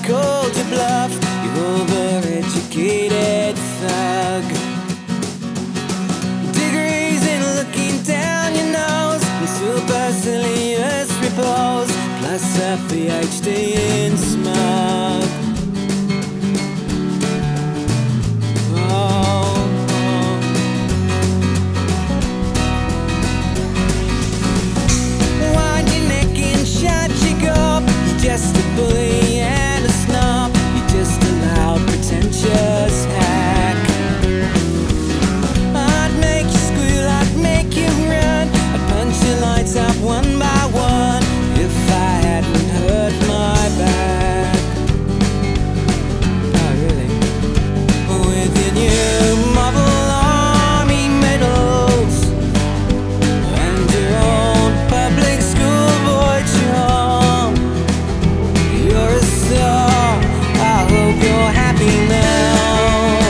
called your bluff, you overeducated thug. Degrees in looking down your nose and supercilious repose, plus a PhD in smug. Just a bully and a snob, you're just a loud, pretentious hack. I'd make you squeal, I'd make you run, I'd punch your lights out one by one if I hadn't hurt my back. Oh, really? With your new Marvel Army medals and your old public school boy charm, I hope you're happy now,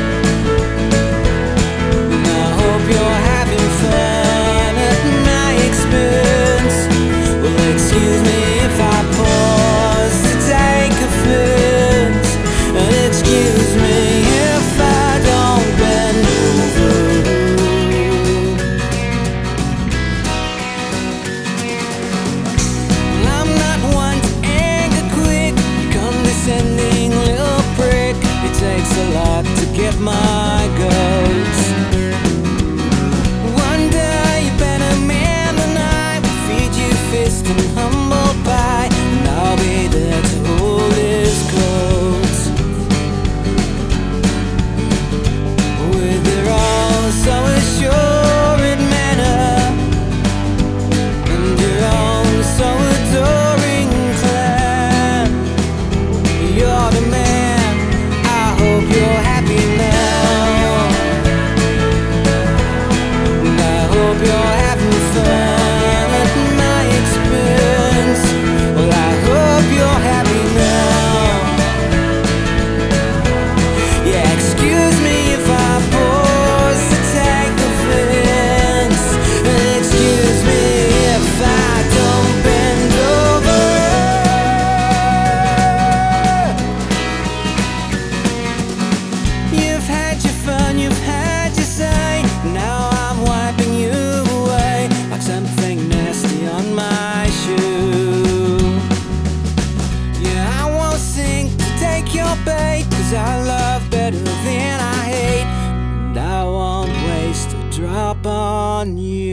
and I hope you're having fun at my expense. Well, excuse me if I pause to take offense, and excuse me if I don't bend over. Well, I'm not one to anger quick, condescending little prick. It takes a lot to get my goats. One day you're better man than I will feed you fist and humble pie, and I'll be there to hold his coat. With your all so assured manner and your own so adoring clan, you're the man, I hope you're happy now, and I hope you're having fun at my expense. Well, I hope you're happy now. Yeah, excuse me if I pause to take offense, and excuse me if I don't bend over. You've had your fun, you've had your say, now I'm wiping you away like something nasty on my shoe. Yeah, I won't sink to take your bait, 'cause I love better than I hate, and I won't waste a drop on you.